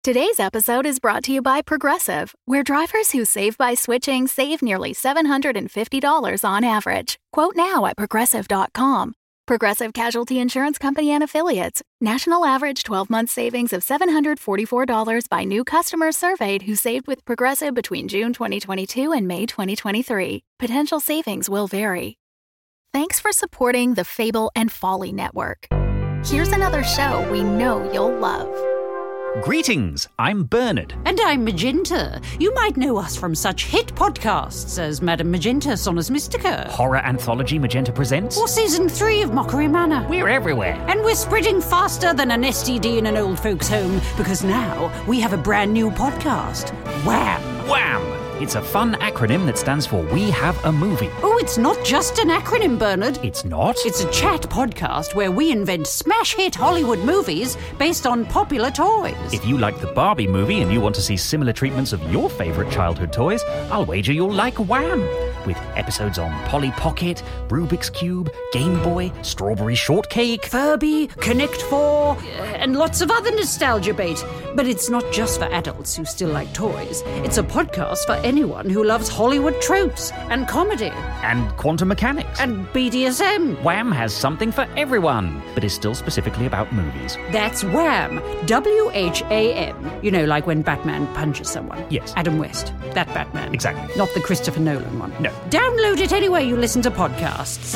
Today's episode is brought to you by Progressive, where drivers who save by switching save nearly $750 on average. Quote now at Progressive.com. Progressive Casualty Insurance Company and Affiliates. National average 12-month savings of $744 by new customers surveyed who saved with Progressive between June 2022 and May 2023. Potential savings will vary. Thanks for supporting the Fable and Folly Network. Here's another show we know you'll love. Greetings, I'm Bernard. And I'm Magenta. You might know us from such hit podcasts as Madame Magenta Sonus Mystica. Horror anthology Magenta Presents. Or Season 3 of Mockery Manor. We're everywhere. And we're spreading faster than an STD in an old folks' home because now we have a brand new podcast. Wham! Wham! It's a fun acronym that stands for We Have a Movie. Oh, it's not just an acronym, Bernard. It's not? It's a chat podcast where we invent smash hit Hollywood movies based on popular toys. If you like the Barbie movie and you want to see similar treatments of your favourite childhood toys, I'll wager you'll like Wham! With episodes on Polly Pocket, Rubik's Cube, Game Boy, Strawberry Shortcake, Furby, Connect 4, and lots of other nostalgia bait. But it's not just for adults who still like toys. It's a podcast for anyone who loves Hollywood tropes and comedy. And quantum mechanics. And BDSM. Wham has something for everyone, but is still specifically about movies. That's Wham! WHAM. You know, like when Batman punches someone. Yes. Adam West. That Batman. Exactly. Not the Christopher Nolan one. No. Download it anywhere you listen to podcasts.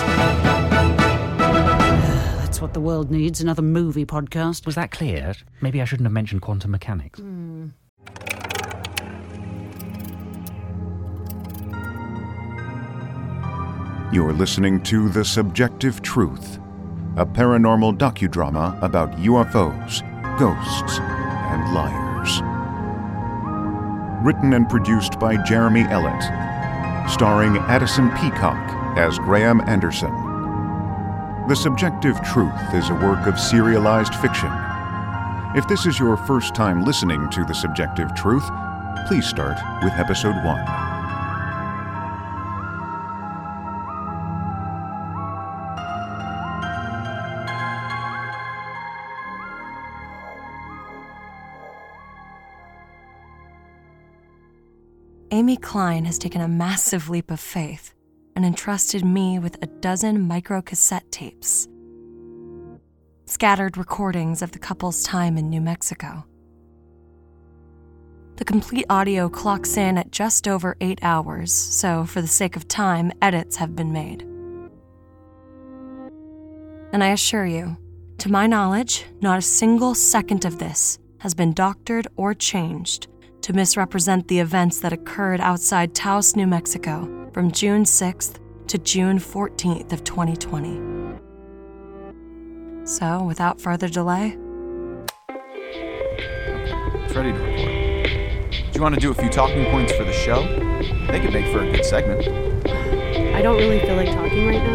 That's what the world needs, another movie podcast. Was that clear? Maybe I shouldn't have mentioned quantum mechanics. You're listening to The Subjective Truth, a paranormal docudrama about UFOs, ghosts, and liars. Written and produced by Jeremy Ellett, starring Addison Peacock as Graham Anderson. The Subjective Truth is a work of serialized fiction. If this is your first time listening to The Subjective Truth, please start with Episode 1. Amy Klein has taken a massive leap of faith and entrusted me with a dozen microcassette tapes. Scattered recordings of the couple's time in New Mexico. The complete audio clocks in at just over 8 hours, so for the sake of time, edits have been made. And I assure you, to my knowledge, not a single second of this has been doctored or changed to misrepresent the events that occurred outside Taos, New Mexico from June 6th to June 14th of 2020. So, without further delay... It's ready to record. Do you want to do a few talking points for the show? I think it'd make for a good segment. I don't really feel like talking right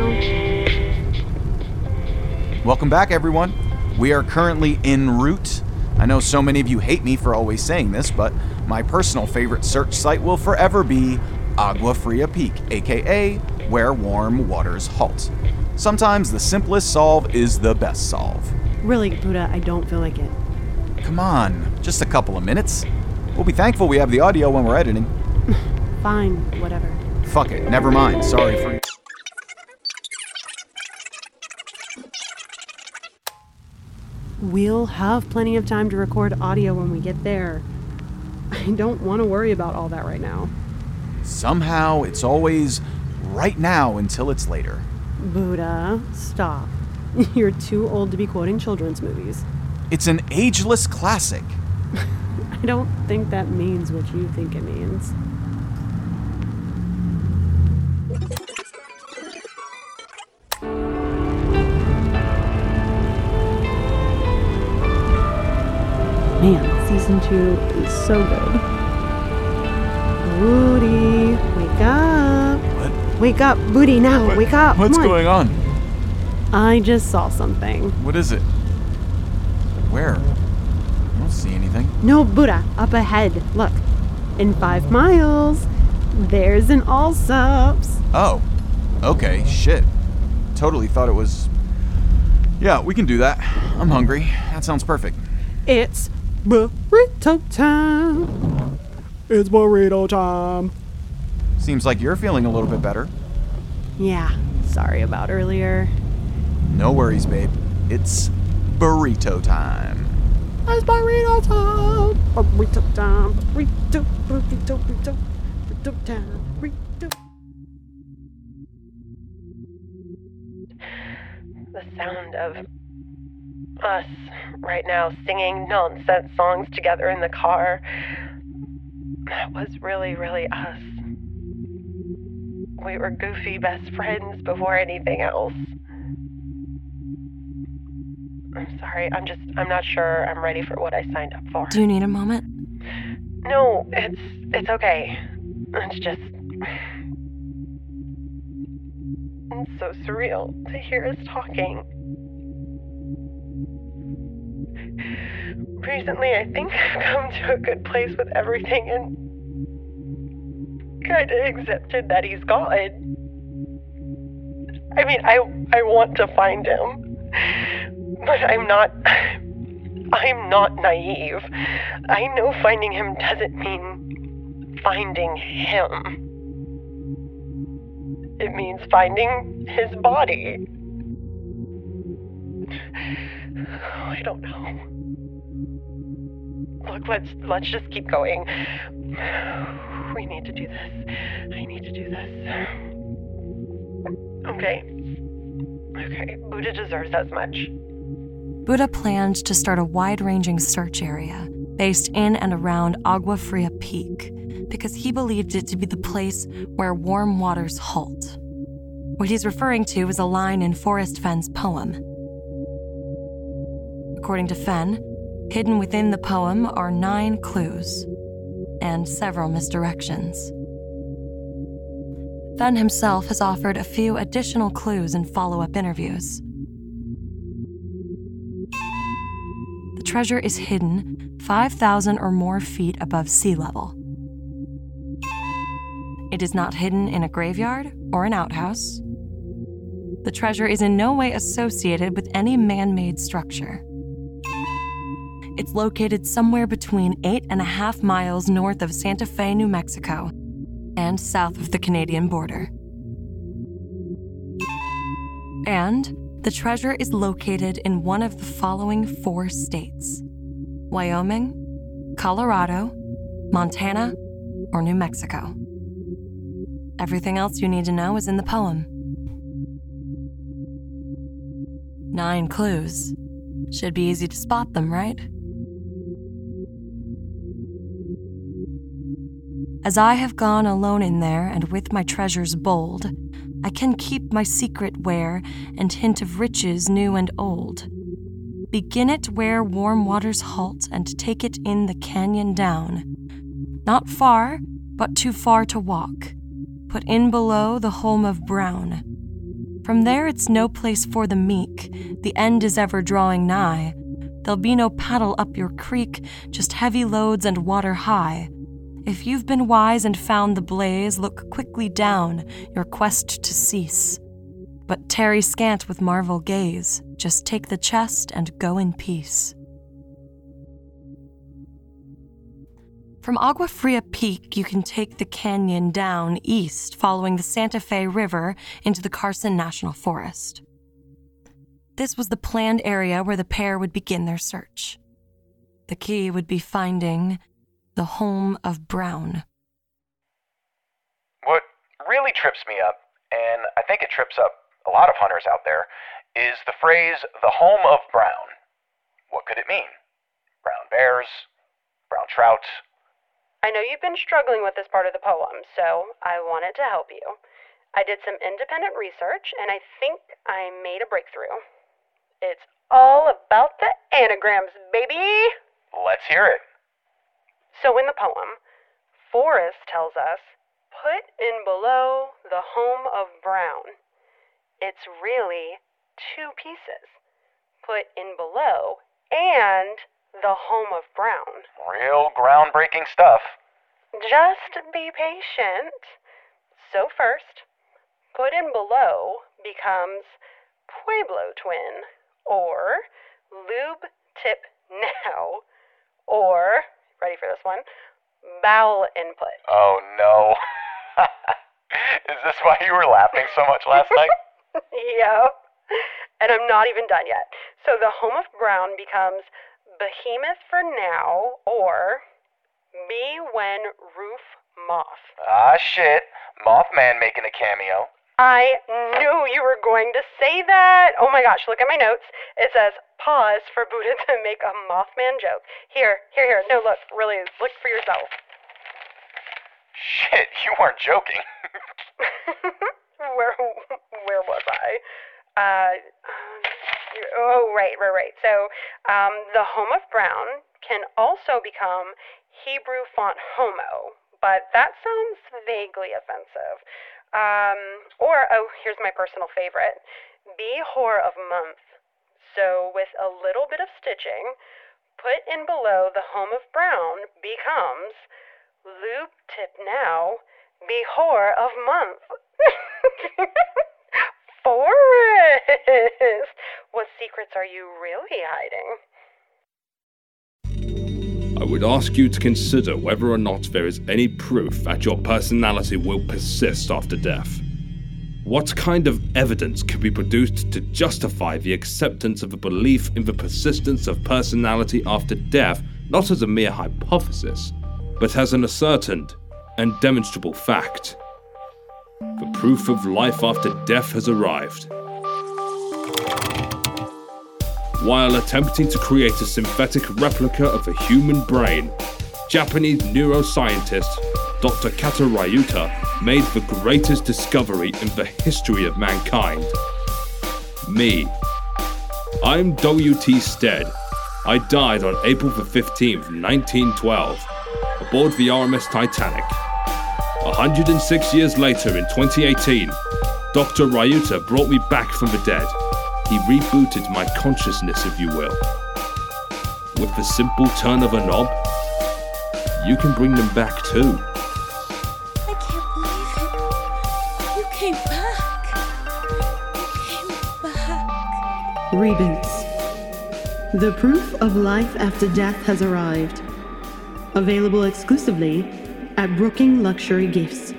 now. Welcome back, everyone. We are currently en route. I know so many of you hate me for always saying this, but my personal favorite search site will forever be Agua Fria Peak, aka Where Warm Waters Halt. Sometimes the simplest solve is the best solve. Really, Buddha, I don't feel like it. Come on, just a couple of minutes. We'll be thankful we have the audio when we're editing. Fine, whatever. Fuck it, never mind. Sorry for... We'll have plenty of time to record audio when we get there. I don't want to worry about all that right now. Somehow, it's always right now until it's later. Buddha, stop. You're too old to be quoting children's movies. It's an ageless classic. I don't think that means what you think it means. Man, season 2 is so good. Booty, wake up. What? Wake up, Booty, now, wake up. What's Come on. going on? I just saw something. What is it? Where? I don't see anything. No, Buddha, up ahead. Look, in 5 miles, there's an Allsups. Oh, okay, shit. Totally thought it was... Yeah, we can do that. I'm hungry. That sounds perfect. It's Burrito time. It's burrito time. Seems like you're feeling a little bit better. Yeah, sorry about earlier. No worries, babe. It's burrito time. It's burrito time. Burrito time. Burrito, burrito, burrito, burrito time. Burrito. The sound of us right now singing nonsense songs together in the car. That was really, really us. We were goofy best friends before anything else. I'm sorry, I'm not sure I'm ready for what I signed up for. Do you need a moment? No, it's okay. It's just... It's so surreal to hear us talking. Recently, I think I've come to a good place with everything and kind of accepted that he's gone. I mean, I want to find him, but I'm not naive. I know finding him doesn't mean finding him. It means finding his body. I don't know. Look, let's just keep going. We need to do this. I need to do this. Okay, Buddha deserves as much. Buddha planned to start a wide-ranging search area based in and around Agua Fria Peak because he believed it to be the place where warm waters halt. What he's referring to is a line in Forrest Fenn's poem. According to Fenn, hidden within the poem are 9 clues and several misdirections. Fenn himself has offered a few additional clues in follow-up interviews. The treasure is hidden 5,000 or more feet above sea level. It is not hidden in a graveyard or an outhouse. The treasure is in no way associated with any man-made structure. It's located somewhere between 8.5 miles north of Santa Fe, New Mexico, and south of the Canadian border. And the treasure is located in one of the following 4 states: Wyoming, Colorado, Montana, or New Mexico. Everything else you need to know is in the poem. 9 clues. Should be easy to spot them, right? As I have gone alone in there and with my treasures bold, I can keep my secret where and hint of riches new and old. Begin it where warm waters halt and take it in the canyon down. Not far, but too far to walk. Put in below the home of Brown. From there it's no place for the meek, the end is ever drawing nigh. There'll be no paddle up your creek, just heavy loads and water high. If you've been wise and found the blaze, look quickly down, your quest to cease. But tarry scant with marvel gaze, just take the chest and go in peace. From Agua Fria Peak, you can take the canyon down east, following the Santa Fe River into the Carson National Forest. This was the planned area where the pair would begin their search. The key would be finding the home of Brown. What really trips me up, and I think it trips up a lot of hunters out there, is the phrase, the home of Brown. What could it mean? Brown bears? Brown trout? I know you've been struggling with this part of the poem, so I wanted to help you. I did some independent research, and I think I made a breakthrough. It's all about the anagrams, baby! Let's hear it. So in the poem, Forrest tells us, put in below the home of Brown. It's really 2 pieces. Put in below and the home of Brown. Real groundbreaking stuff. Just be patient. So first, put in below becomes Pueblo twin, or lube tip now, or, ready for this one, bowel input. Oh no. Is this why you were laughing so much last night? Yep. And I'm not even done yet. So the home of Brown becomes behemoth for now, or be when roof moth. Ah, shit. Mothman making a cameo. I knew you were going to say that. Oh my gosh, look at my notes. It says, pause for Buddha to make a Mothman joke. Here. No, look, really, look for yourself. Shit, you weren't joking. Where was I? Right. So, the home of Brown can also become Hebrew font homo, but that sounds vaguely offensive. Here's my personal favorite. Be whore of month. So, with a little bit of stitching, put in below the home of Brown becomes lube tip now, be whore of month. Forrest! What secrets are you really hiding? I would ask you to consider whether or not there is any proof that your personality will persist after death. What kind of evidence can be produced to justify the acceptance of a belief in the persistence of personality after death, not as a mere hypothesis, but as an ascertained and demonstrable fact? The proof of life after death has arrived. While attempting to create a synthetic replica of a human brain, Japanese neuroscientist Dr. Kato Ryuta made the greatest discovery in the history of mankind. Me. I'm W.T. Stead. I died on April the 15th, 1912, aboard the RMS Titanic. 106 years later, in 2018, Dr. Ryuta brought me back from the dead. He rebooted my consciousness, if you will. With the simple turn of a knob, you can bring them back too. I can't believe it. You came back. Reboots. The proof of life after death has arrived. Available exclusively at Brooking Luxury Gifts.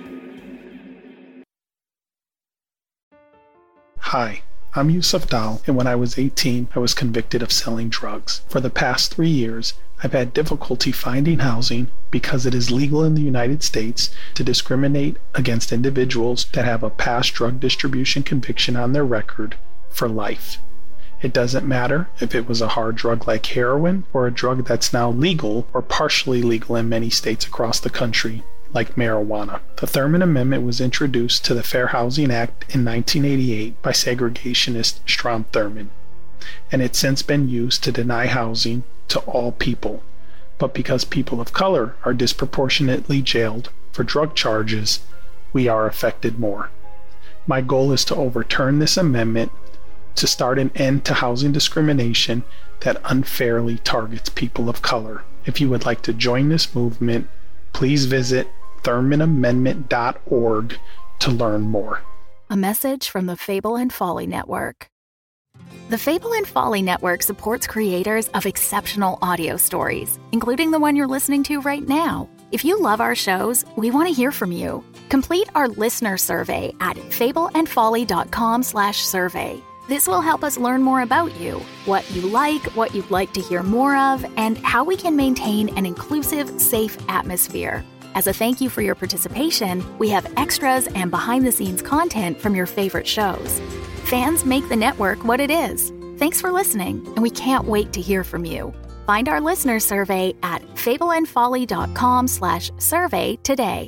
Hi, I'm Yusuf Dal, and when I was 18, I was convicted of selling drugs. For the past 3 years, I've had difficulty finding housing because it is legal in the United States to discriminate against individuals that have a past drug distribution conviction on their record for life. It doesn't matter if it was a hard drug like heroin or a drug that's now legal or partially legal in many states across the country, like marijuana. The Thurman Amendment was introduced to the Fair Housing Act in 1988 by segregationist Strom Thurmond, and it's since been used to deny housing to all people. But because people of color are disproportionately jailed for drug charges, we are affected more. My goal is to overturn this amendment to start an end to housing discrimination that unfairly targets people of color. If you would like to join this movement, please visit ThurmanAmendment.org to learn more. A message from the Fable and Folly Network. The Fable and Folly Network supports creators of exceptional audio stories, including the one you're listening to right now. If you love our shows, we want to hear from you. Complete our listener survey at fableandfolly.com/survey. This will help us learn more about you, what you like, what you'd like to hear more of, and how we can maintain an inclusive, safe atmosphere. As a thank you for your participation, we have extras and behind-the-scenes content from your favorite shows. Fans make the network what it is. Thanks for listening, and we can't wait to hear from you. Find our listener survey at fableandfolly.com/survey today.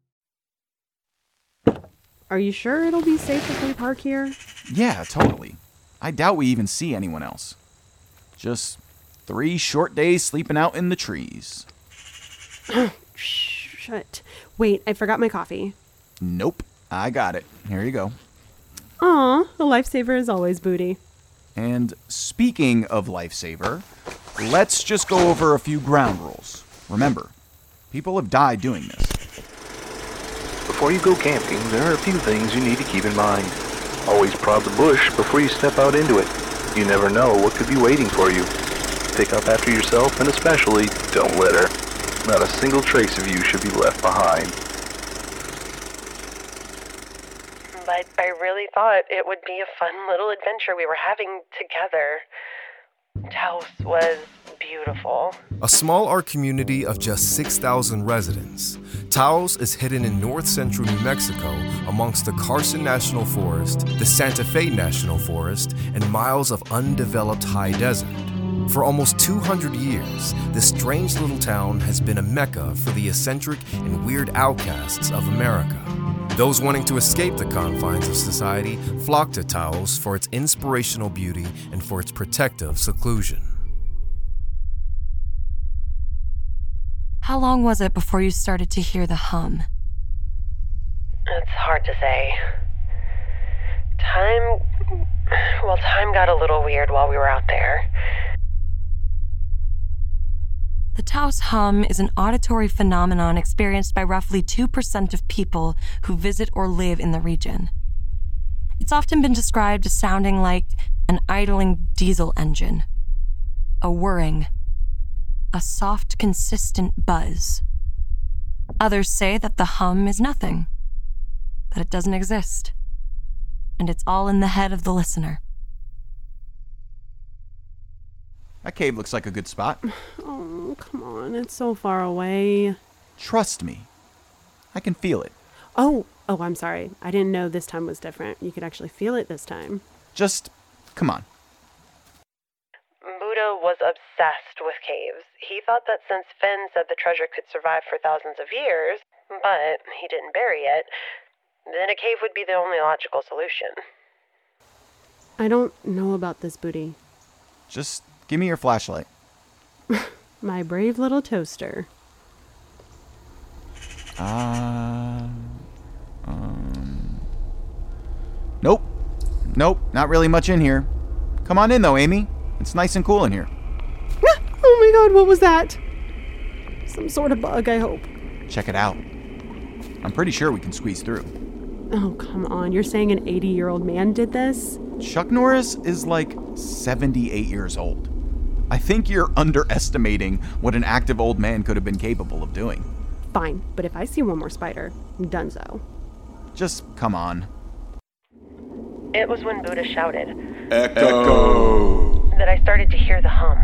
Are you sure it'll be safe if we park here? Yeah, totally. I doubt we even see anyone else. Just 3 short days sleeping out in the trees. Shit. Wait, I forgot my coffee. Nope, I got it. Here you go. Aw, a lifesaver is always booty. And speaking of lifesaver, let's just go over a few ground rules. Remember, people have died doing this. Before you go camping, there are a few things you need to keep in mind. Always prod the bush before you step out into it. You never know what could be waiting for you. pick up after yourself, and especially don't litter. Not a single trace of you should be left behind. But I really thought it would be a fun little adventure we were having together. Taos was beautiful. A small art community of just 6,000 residents, Taos is hidden in north-central New Mexico amongst the Carson National Forest, the Santa Fe National Forest, and miles of undeveloped high desert. For almost 200 years, this strange little town has been a mecca for the eccentric and weird outcasts of America. Those wanting to escape the confines of society flock to Taos for its inspirational beauty and for its protective seclusion. How long was it before you started to hear the hum? It's hard to say. Time got a little weird while we were out there. The Taos hum is an auditory phenomenon experienced by roughly 2% of people who visit or live in the region. It's often been described as sounding like an idling diesel engine, a whirring, a soft, consistent buzz. Others say that the hum is nothing, that it doesn't exist, and it's all in the head of the listener. That cave looks like a good spot. Oh, come on. It's so far away. Trust me. I can feel it. Oh, I'm sorry. I didn't know this time was different. You could actually feel it this time. Just, come on. Buddha was obsessed with caves. He thought that since Finn said the treasure could survive for thousands of years, but he didn't bury it, then a cave would be the only logical solution. I don't know about this, Booty. Just give me your flashlight. My brave little toaster. Nope, not really much in here. Come on in though, Amy. It's nice and cool in here. Oh my god, what was that? Some sort of bug, I hope. Check it out. I'm pretty sure we can squeeze through. Oh, come on. You're saying an 80-year-old man did this? Chuck Norris is like 78 years old. I think you're underestimating what an active old man could have been capable of doing. Fine, but if I see one more spider, donezo. Just come on. It was when Buddha shouted, Echo! that I started to hear the hum.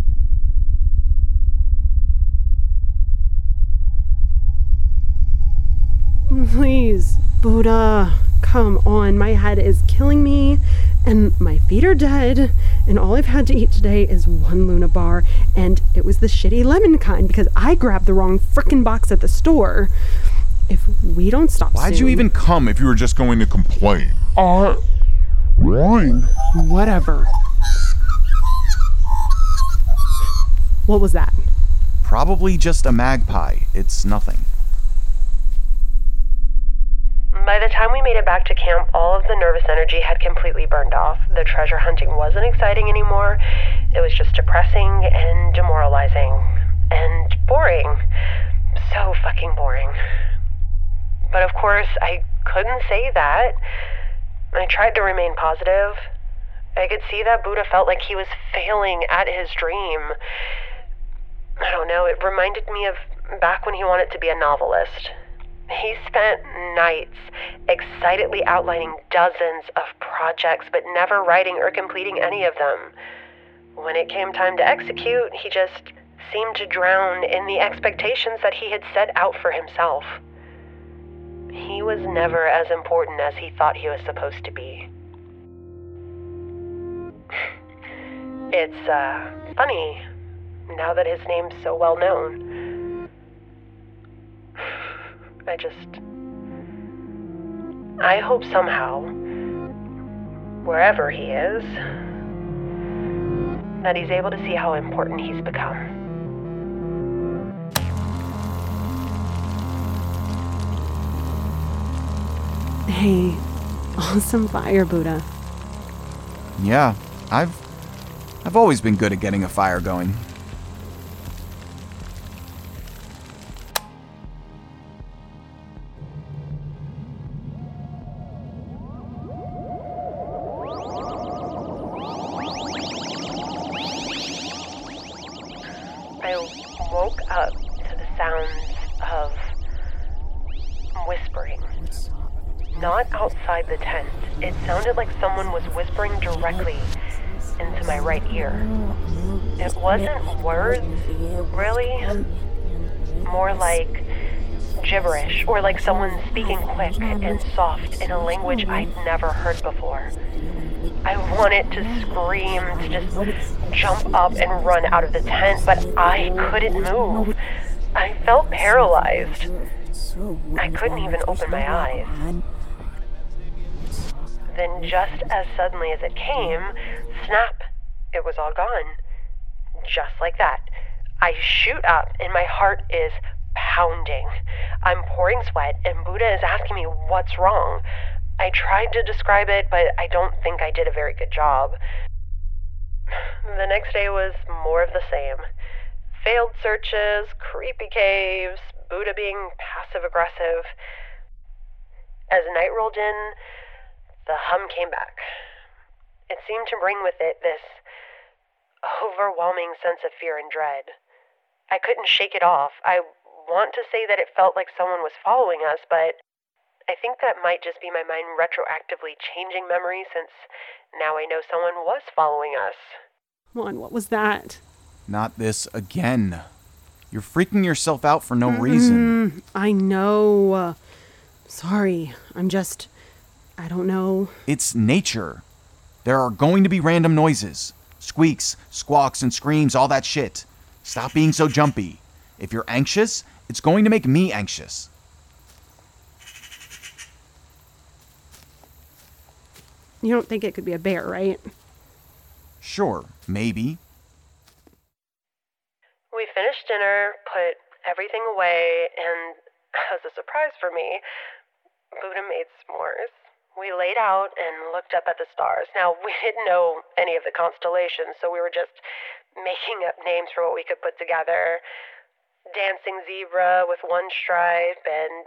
Please, Buddha, come on. My head is killing me, and my feet are dead, and all I've had to eat today is one Luna bar, and it was the shitty lemon kind because I grabbed the wrong frickin' box at the store. If we don't stop Why'd you even come if you were just going to complain? Fine. Whatever. What was that? Probably just a magpie. It's nothing. By the time we made it back to camp, all of the nervous energy had completely burned off. The treasure hunting wasn't exciting anymore. It was just depressing and demoralizing. And boring. So fucking boring. But of course, I couldn't say that. I tried to remain positive. I could see that Buddha felt like he was failing at his dream. I don't know, it reminded me of back when he wanted to be a novelist. He spent nights excitedly outlining dozens of projects, but never writing or completing any of them. When it came time to execute, he just seemed to drown in the expectations that he had set out for himself. He was never as important as he thought he was supposed to be. It's, funny, now that his name's so well known. I hope somehow, wherever he is, that he's able to see how important he's become. Hey, awesome fire, Buddha. Yeah, I've always been good at getting a fire going. sounds of whispering. Not outside the tent. It sounded like someone was whispering directly into my right ear. It wasn't words, really. More like gibberish, or like someone speaking quick and soft in a language I'd never heard before. I wanted to scream, to just jump up and run out of the tent, but I couldn't move. I felt paralyzed. I couldn't even open my eyes. Then just as suddenly as it came, snap, it was all gone. Just like that. I shoot up and my heart is pounding. I'm pouring sweat and Buddha is asking me what's wrong. I tried to describe it, but I don't think I did a very good job. The next day was more of the same. Failed searches, creepy caves, Buddha being passive-aggressive. As night rolled in, the hum came back. It seemed to bring with it this overwhelming sense of fear and dread. I couldn't shake it off. I want to say that it felt like someone was following us, but I think that might just be my mind retroactively changing memories since now I know someone was following us. Come on, what was that? Not this again. You're freaking yourself out for no reason. I know. Sorry, I don't know. It's nature. There are going to be random noises. Squeaks, squawks, and screams, all that shit. Stop being so jumpy. If you're anxious, it's going to make me anxious. You don't think it could be a bear, right? Sure, maybe. We finished dinner, put everything away, and as a surprise for me, Buddha made s'mores. We laid out and looked up at the stars. Now, we didn't know any of the constellations, so we were just making up names for what we could put together. Dancing zebra with one stripe and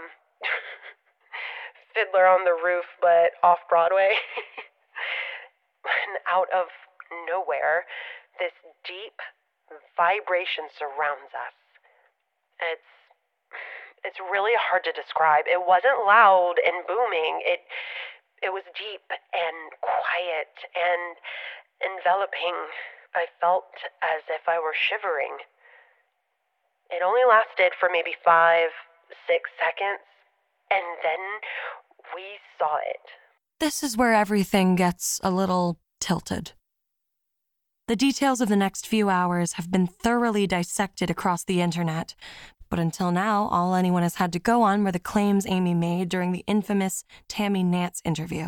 Fiddler on the Roof, but off-Broadway. And out of nowhere, this deep vibration surrounds us. It's really hard to describe. It wasn't loud and booming. It was deep and quiet and enveloping. I felt as if I were shivering. It only lasted for maybe 5-6 seconds, and then we saw it. This is where everything gets a little tilted. The details of the next few hours have been thoroughly dissected across the internet, but until now, all anyone has had to go on were the claims Amy made during the infamous Tammy Nance interview.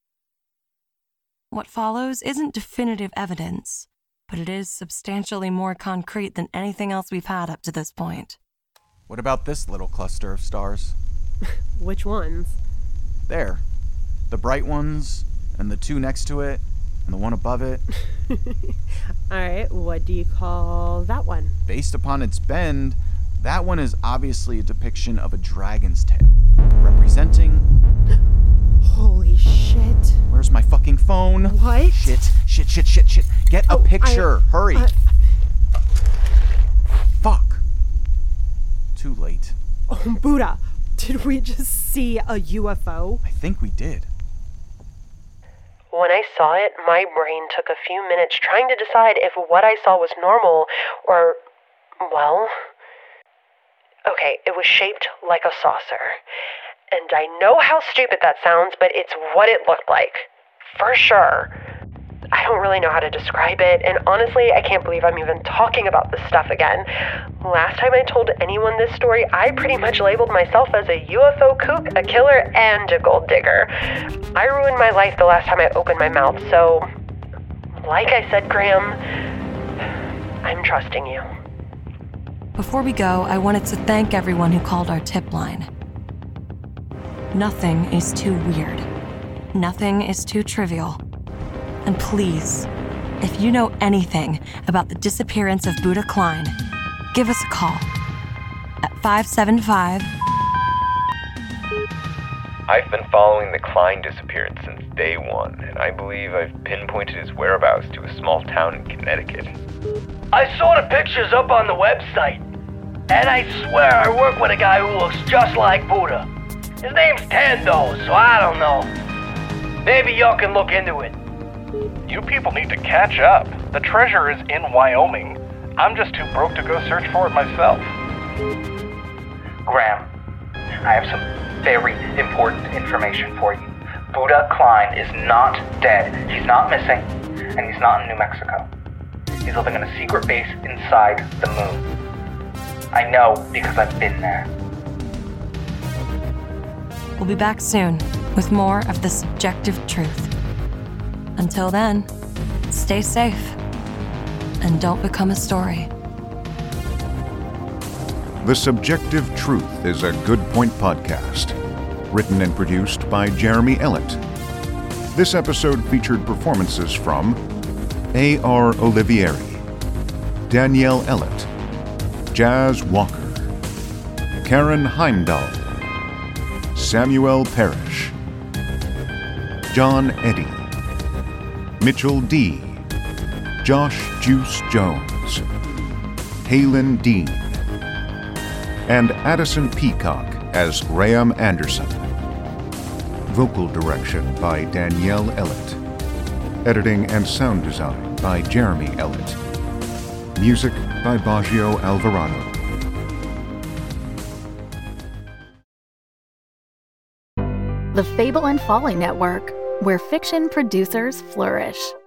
What follows isn't definitive evidence, but it is substantially more concrete than anything else we've had up to this point. What about this little cluster of stars? Which ones? There. The bright ones, and the two next to it, and the one above it. Alright, what do you call that one? Based upon its bend, that one is obviously a depiction of a dragon's tail, representing... Holy shit. Where's my fucking phone? What? Shit. Get a picture. Hurry. Fuck. Too late. Oh, Buddha, did we just see a UFO? I think we did. When I saw it, my brain took a few minutes trying to decide if what I saw was normal or, well... Okay, it was shaped like a saucer. And I know how stupid that sounds, but it's what it looked like. For sure. I don't really know how to describe it, and honestly, I can't believe I'm even talking about this stuff again. Last time I told anyone this story, I pretty much labeled myself as a UFO kook, a killer, and a gold digger. I ruined my life the last time I opened my mouth, so... Like I said, Graham, I'm trusting you. Before we go, I wanted to thank everyone who called our tip line. Nothing is too weird. Nothing is too trivial. And please, if you know anything about the disappearance of Buddha Klein, give us a call at 575... I've been following the Klein disappearance since day one, and I believe I've pinpointed his whereabouts to a small town in Connecticut. I saw the pictures up on the website. And I swear I work with a guy who looks just like Buddha. His name's Ted, though, so I don't know. Maybe y'all can look into it. You people need to catch up. The treasure is in Wyoming. I'm just too broke to go search for it myself. Graham, I have some very important information for you. Buddha Klein is not dead. He's not missing, and he's not in New Mexico. He's living in a secret base inside the moon. I know because I've been there. We'll be back soon with more of The Subjective Truth. Until then, stay safe and don't become a story. The Subjective Truth is a Good Point podcast, written and produced by Jeremy Ellett. This episode featured performances from A.R. Olivieri, Danielle Ellett, Jazz Walker, Karen Heimdahl, Samuel Parrish, John Eddy, Mitchell D., Josh Juice Jones, Halen Dean, and Addison Peacock as Graham Anderson. Vocal direction by Danielle Ellett. Editing and sound design by Jeremy Ellett. Music by Baggio Alvarado. The Fable and Folly Network, where fiction producers flourish.